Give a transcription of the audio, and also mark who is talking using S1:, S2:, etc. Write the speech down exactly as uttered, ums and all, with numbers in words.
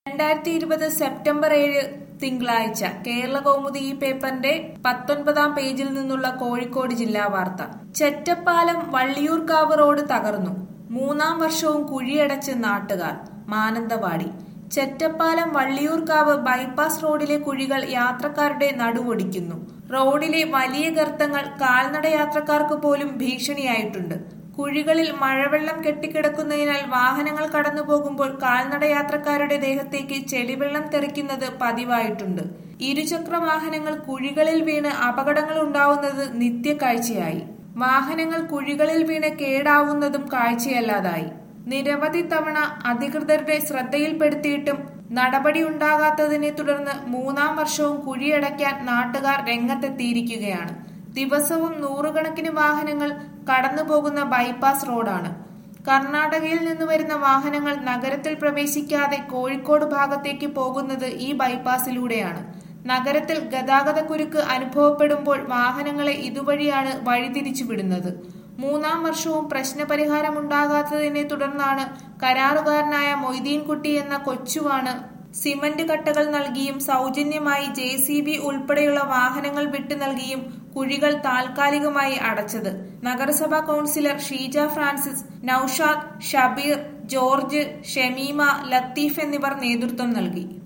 S1: രണ്ടായിരത്തി ഇരുപത് സെപ്റ്റംബർ ഏഴ് തിങ്കളാഴ്ച കേരള കൗമുദി ഈ പേപ്പറിന്റെ പത്തൊൻപതാം പേജിൽ നിന്നുള്ള കോഴിക്കോട് ജില്ലാ വാർത്ത. ചെറ്റപ്പാലം വള്ളിയൂർക്കാവ് റോഡ് തകർന്നു, മൂന്നാം വർഷവും കുഴിയടച്ച് നാട്ടുകാർ. മാനന്തവാടി. ചെറ്റപ്പാലം വള്ളിയൂർക്കാവ് ബൈപ്പാസ് റോഡിലെ കുഴികൾ യാത്രക്കാരുടെ നടുവൊടിക്കുന്നു. റോഡിലെ വലിയ ഗർത്തങ്ങൾ കാൽനട യാത്രക്കാർക്ക് പോലും ഭീഷണിയായിട്ടുണ്ട്. കുഴികളിൽ മഴവെള്ളം കെട്ടിക്കിടക്കുന്നതിനാൽ വാഹനങ്ങൾ കടന്നു പോകുമ്പോൾ കാൽനട യാത്രക്കാരുടെ ദേഹത്തേക്ക് ചെളിവെള്ളം തെറിക്കുന്നത് പതിവായിട്ടുണ്ട്. ഇരുചക്ര വാഹനങ്ങൾ കുഴികളിൽ വീണ് അപകടങ്ങൾ ഉണ്ടാവുന്നത് നിത്യകാഴ്ചയായി. വാഹനങ്ങൾ കുഴികളിൽ വീണ് കേടാവുന്നതും കാഴ്ചയല്ലാതായി. നിരവധി തവണ അധികൃതരുടെ ശ്രദ്ധയിൽപ്പെടുത്തിയിട്ടും നടപടി ഉണ്ടാകാത്തതിനെ തുടർന്ന് മൂന്നാം വർഷവും കുഴിയടയ്ക്കാൻ നാട്ടുകാർ രംഗത്തെത്തിയിരിക്കുകയാണ്. ദിവസവും നൂറുകണക്കിന് വാഹനങ്ങൾ കടന്നുപോകുന്ന ബൈപ്പാസ് റോഡാണ്. കർണാടകയിൽ നിന്ന് വരുന്ന വാഹനങ്ങൾ നഗരത്തിൽ പ്രവേശിക്കാതെ കോഴിക്കോട് ഭാഗത്തേക്ക് പോകുന്നത് ഈ ബൈപ്പാസിലൂടെയാണ്. നഗരത്തിൽ ഗതാഗതക്കുരുക്ക് അനുഭവപ്പെടുമ്പോൾ വാഹനങ്ങളെ ഇതുവഴിയാണ് വഴിതിരിച്ചുവിടുന്നത്. മൂന്നാം വർഷവും പ്രശ്നപരിഹാരമുണ്ടാകാത്തതിനെ തുടർന്നാണ് കരാറുകാരനായ മൊയ്തീൻകുട്ടി എന്ന കൊച്ചുവാണ് സിമന്റ് കട്ടകൾ നൽകിയും സൗജന്യമായി ജെ സി ബി ഉൾപ്പെടെയുള്ള വാഹനങ്ങൾ വിട്ടു നൽകിയും കുഴികൾ താൽക്കാലികമായി അടച്ചത്. നഗരസഭാ councillor Sheeja Francis, Naushad, Shabeer, George, Shameema, Latheef എന്നിവർ നേതൃത്വം നൽകി.